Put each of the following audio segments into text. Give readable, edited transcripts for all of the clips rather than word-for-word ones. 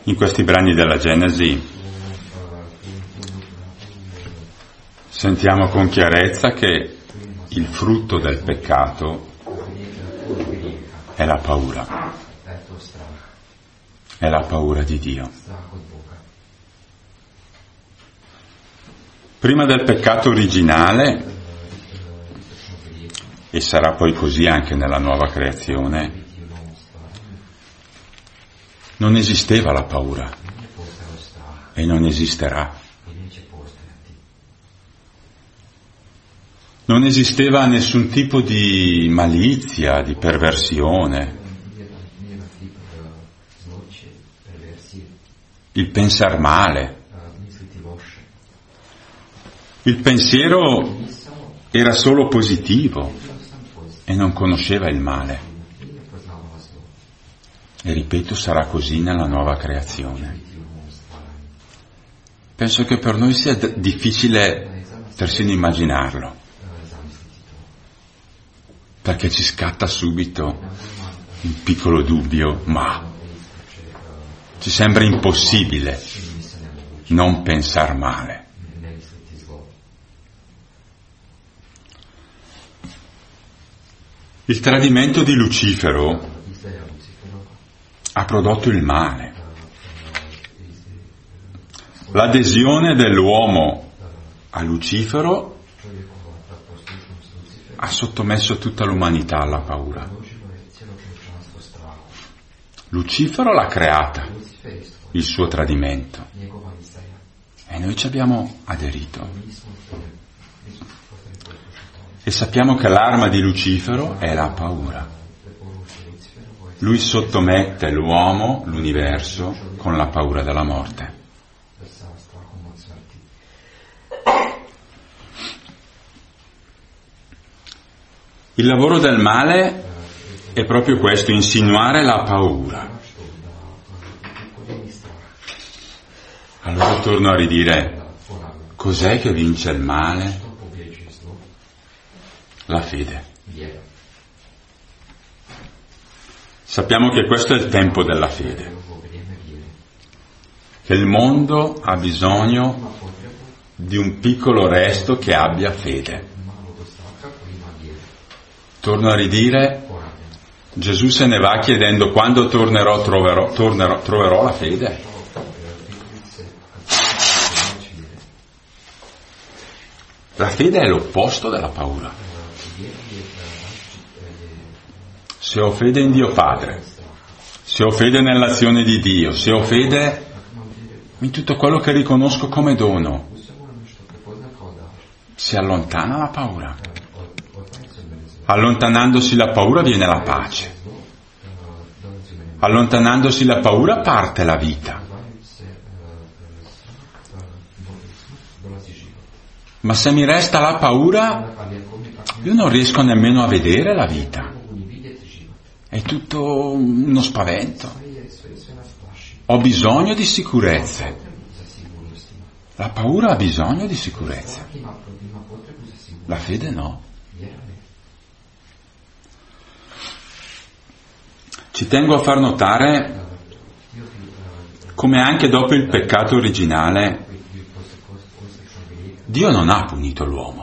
In questi brani della Genesi sentiamo con chiarezza che il frutto del peccato è la paura. È la paura di Dio. Prima del peccato originale, e sarà poi così anche nella nuova creazione, non esisteva la paura e non esisterà. Non esisteva nessun tipo di malizia, di perversione. Il pensar male. Il pensiero era solo positivo e non conosceva il male. E ripeto, sarà così nella nuova creazione. Penso che per noi sia difficile persino immaginarlo, perché ci scatta subito un piccolo dubbio, ma ci sembra impossibile non pensar male. Il tradimento di Lucifero ha prodotto il male. L'adesione dell'uomo a Lucifero ha sottomesso tutta l'umanità alla paura. Lucifero l'ha creata, il suo tradimento, e noi ci abbiamo aderito. E sappiamo che l'arma di Lucifero è la paura. Lui sottomette l'uomo, l'universo, con la paura della morte. Il lavoro del male è proprio questo, insinuare la paura. Allora torno a ridire, cos'è che vince il male? La fede. Sappiamo che questo è il tempo della fede, che il mondo ha bisogno di un piccolo resto che abbia fede. Torno a ridire, Gesù se ne va chiedendo quando tornerò troverò la fede. La fede è l'opposto della paura. Se ho fede in Dio Padre, se ho fede nell'azione di Dio, se ho fede in tutto quello che riconosco come dono, si allontana la paura. Allontanandosi la paura viene la pace. Allontanandosi la paura parte la vita. Ma se mi resta la paura, io non riesco nemmeno a vedere la vita. È tutto uno spavento. Ho bisogno di sicurezze. La paura ha bisogno di sicurezze. La fede no. Ci tengo a far notare come anche dopo il peccato originale Dio non ha punito l'uomo.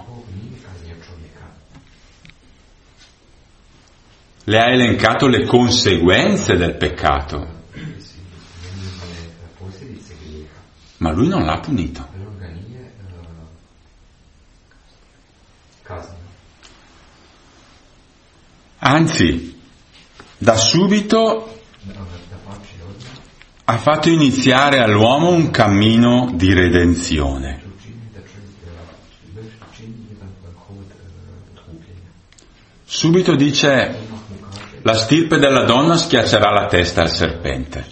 Le ha elencato le conseguenze del peccato, ma lui non l'ha punito. Anzi, da subito ha fatto iniziare all'uomo un cammino di redenzione. Subito dice: la stirpe della donna schiaccerà la testa al serpente.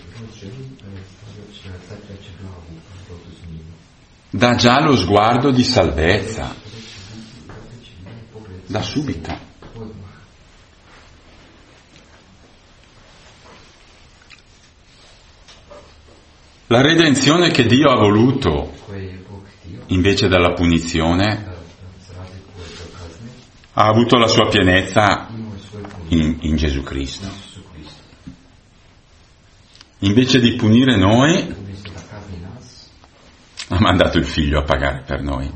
Dà già lo sguardo di salvezza, da subito. La redenzione che Dio ha voluto invece della punizione ha avuto la sua pienezza in Gesù Cristo. invece di punire noi, ha mandato il figlio a pagare per noi.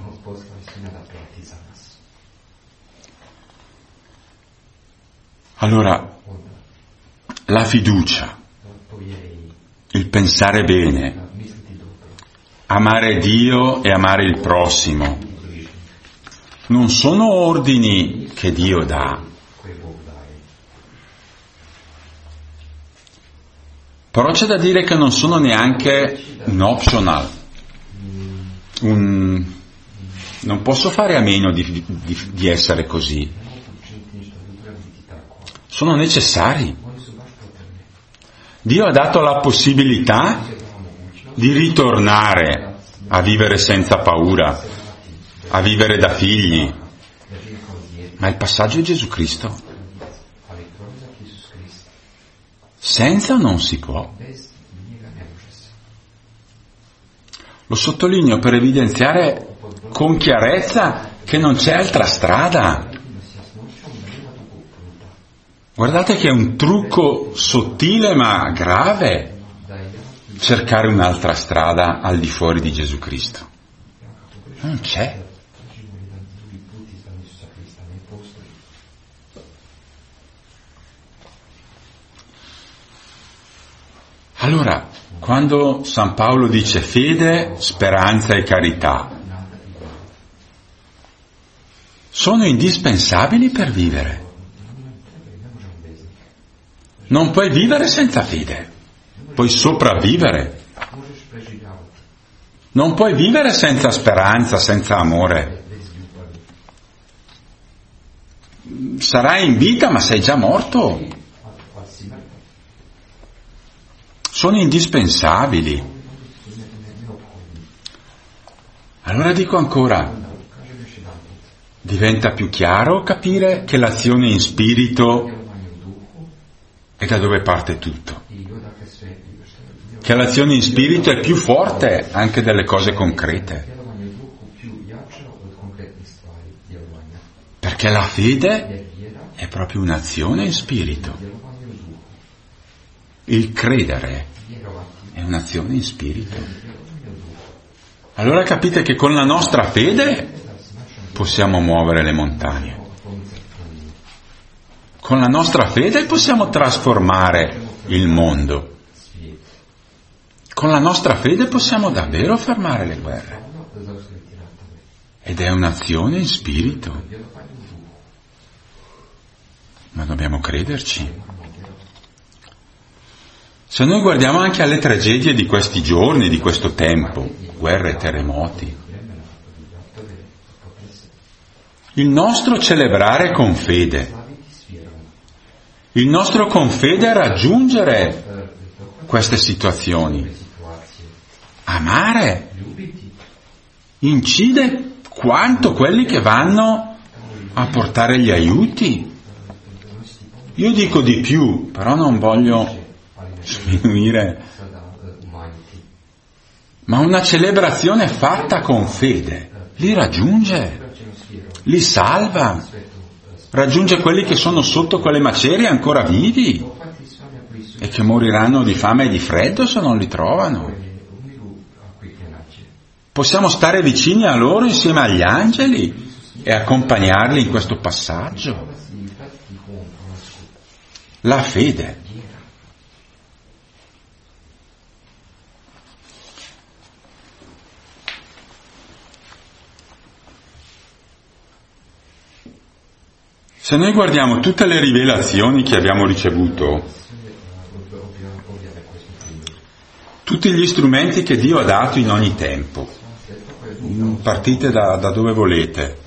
Allora, la fiducia, il pensare bene, amare Dio e amare il prossimo, non sono ordini che Dio dà. Però c'è da dire che non sono neanche un optional. Non posso fare a meno di essere così. Sono necessari. Dio ha dato la possibilità di ritornare a vivere senza paura, a vivere da figli. Ma il passaggio è Gesù Cristo. Senza non si può. Lo sottolineo per evidenziare con chiarezza che non c'è altra strada. Guardate che è un trucco sottile ma grave cercare un'altra strada al di fuori di Gesù Cristo. Non c'è. Allora, quando San Paolo dice fede, speranza e carità, sono indispensabili per vivere. Non puoi vivere senza fede, puoi sopravvivere. Non puoi vivere senza speranza, senza amore. Sarai in vita, ma sei già morto. Sono indispensabili. Allora dico ancora, diventa più chiaro capire che l'azione in spirito è da dove parte tutto. Che l'azione in spirito è più forte anche delle cose concrete. Perché la fede è proprio un'azione in spirito. Il credere è un'azione in spirito. Allora capite che con la nostra fede possiamo muovere le montagne. Con la nostra fede possiamo trasformare il mondo. Con la nostra fede possiamo davvero fermare le guerre. Ed è un'azione in spirito. Ma dobbiamo crederci. Se noi guardiamo anche alle tragedie di questi giorni, di questo tempo, guerre, terremoti, il nostro celebrare con fede, il nostro con fede raggiungere queste situazioni, amare, incide quanto quelli che vanno a portare gli aiuti. Io dico di più, però non voglio sminuire, ma una celebrazione fatta con fede li raggiunge, li salva, raggiunge quelli che sono sotto quelle macerie ancora vivi e che moriranno di fame e di freddo se non li trovano. Possiamo stare vicini a loro insieme agli angeli e accompagnarli in questo passaggio. La fede. Se noi guardiamo tutte le rivelazioni che abbiamo ricevuto, tutti gli strumenti che Dio ha dato in ogni tempo, partite da dove volete,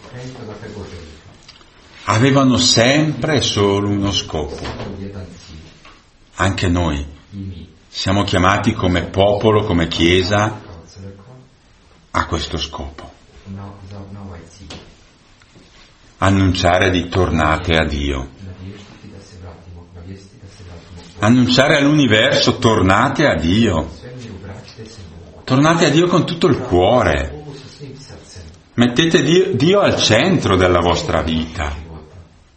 avevano sempre solo uno scopo. Anche noi siamo chiamati come popolo, come Chiesa, a questo scopo. Annunciare di tornate a Dio. Annunciare all'universo tornate a Dio. Tornate a Dio con tutto il cuore. Mettete Dio al centro della vostra vita.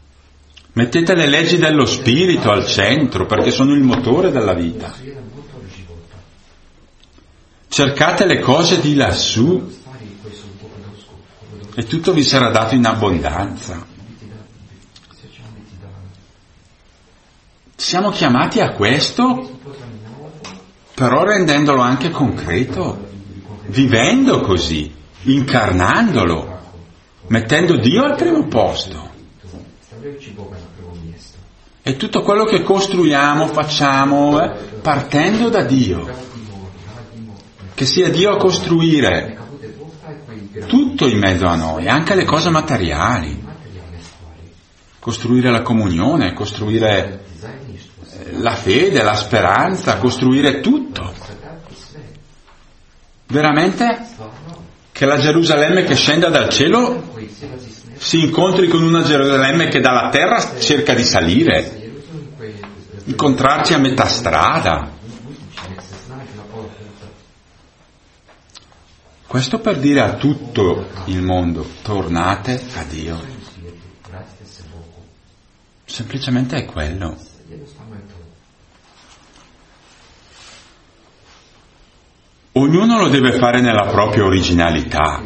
Mettete le leggi dello Spirito al centro perché sono il motore della vita. Cercate le cose di lassù e tutto vi sarà dato in abbondanza. Siamo chiamati a questo, però rendendolo anche concreto, vivendo così, incarnandolo, mettendo Dio al primo posto. E tutto quello che costruiamo, facciamo, partendo da Dio. Che sia Dio a costruire tutto in mezzo a noi, anche le cose materiali. Costruire la comunione, costruire la fede, la speranza, costruire tutto. Veramente che la Gerusalemme che scenda dal cielo si incontri con una Gerusalemme che dalla terra cerca di salire, incontrarci a metà strada. Questo per dire a tutto il mondo, tornate a Dio. Semplicemente è quello. Ognuno lo deve fare nella propria originalità.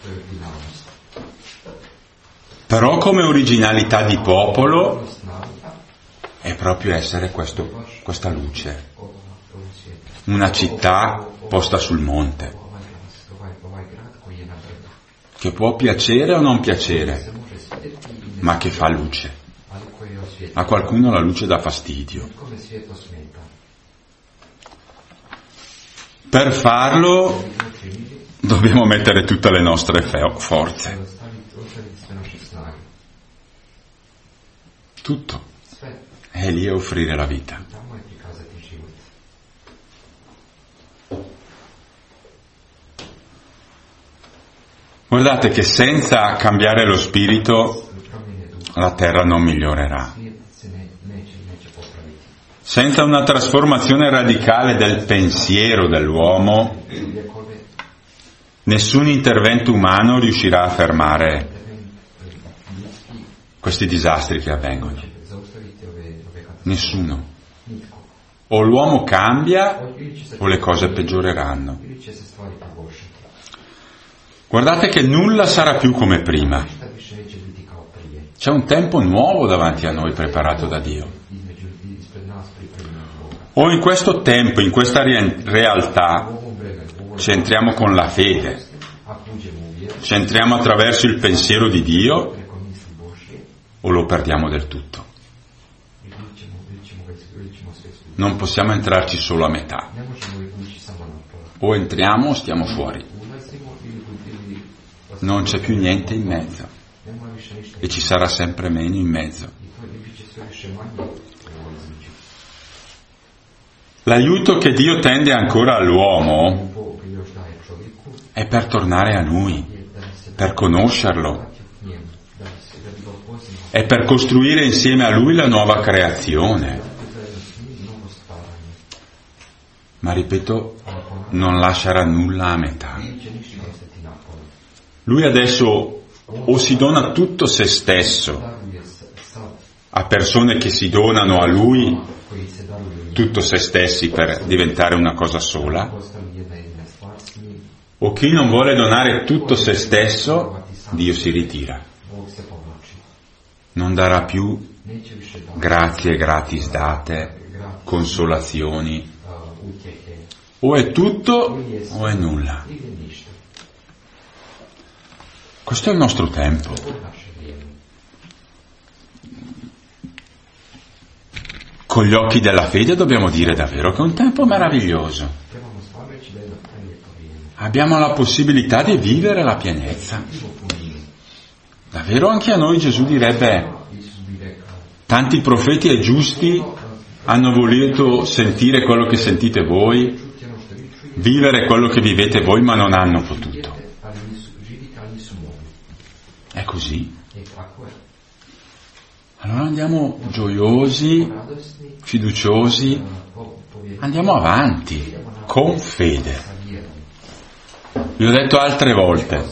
Però come originalità di popolo è proprio essere questa luce. Una città posta sul monte. Che può piacere o non piacere, ma che fa luce. A qualcuno la luce dà fastidio. Per farlo dobbiamo mettere tutte le nostre forze. Tutto. E lì offrire la vita. Guardate che senza cambiare lo spirito la terra non migliorerà. Senza una trasformazione radicale del pensiero dell'uomo, nessun intervento umano riuscirà a fermare questi disastri che avvengono. Nessuno. O l'uomo cambia o le cose peggioreranno. Guardate che nulla sarà più come prima. C'è un tempo nuovo davanti a noi preparato da Dio. O in questo tempo, in questa realtà, ci entriamo con la fede, ci entriamo attraverso il pensiero di Dio o lo perdiamo del tutto. Non possiamo entrarci solo a metà. O entriamo o stiamo fuori. Non c'è più niente in mezzo. E ci sarà sempre meno in mezzo. L'aiuto che Dio tende ancora all'uomo è per tornare a Lui, per conoscerlo, è per costruire insieme a Lui la nuova creazione. Ma ripeto, non lascerà nulla a metà. Lui adesso o si dona tutto se stesso a persone che si donano a Lui tutto se stessi per diventare una cosa sola, o chi non vuole donare tutto se stesso, Dio si ritira. Non darà più grazie gratis date, consolazioni. O è tutto o è nulla. Questo è il nostro tempo. Con gli occhi della fede dobbiamo dire davvero che è un tempo meraviglioso. Abbiamo la possibilità di vivere la pienezza. Davvero anche a noi Gesù direbbe: tanti profeti e giusti hanno voluto sentire quello che sentite voi, vivere quello che vivete voi, ma non hanno potuto. È così. Allora andiamo gioiosi, fiduciosi, andiamo avanti, con fede. Vi ho detto altre volte,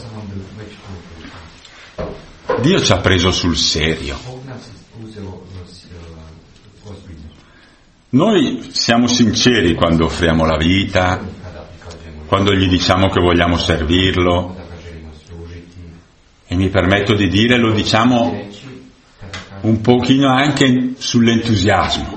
Dio ci ha preso sul serio. Noi siamo sinceri quando offriamo la vita, quando gli diciamo che vogliamo servirlo, e mi permetto di dire, lo diciamo un pochino anche sull'entusiasmo,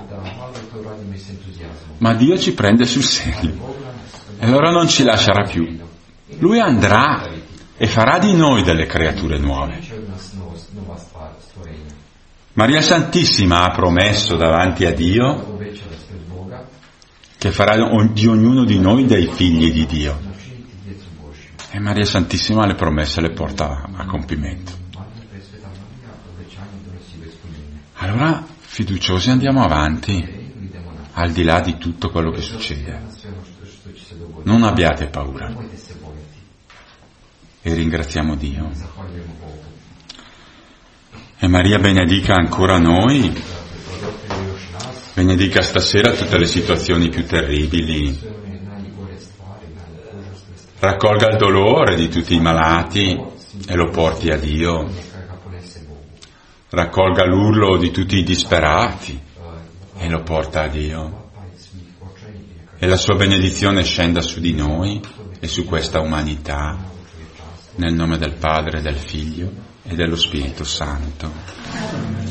ma Dio ci prende sul serio e allora non ci lascerà più. Lui andrà e farà di noi delle creature nuove. Maria Santissima ha promesso davanti a Dio che farà di ognuno di noi dei figli di Dio. E Maria Santissima le promesse le porta a compimento. Allora, fiduciosi, andiamo avanti, al di là di tutto quello che succede. Non abbiate paura. E ringraziamo Dio. E Maria benedica ancora noi, benedica stasera tutte le situazioni più terribili, raccolga il dolore di tutti i malati e lo porti a Dio, raccolga l'urlo di tutti i disperati e lo porta a Dio, e la sua benedizione scenda su di noi e su questa umanità, nel nome del Padre, del Figlio e dello Spirito Santo.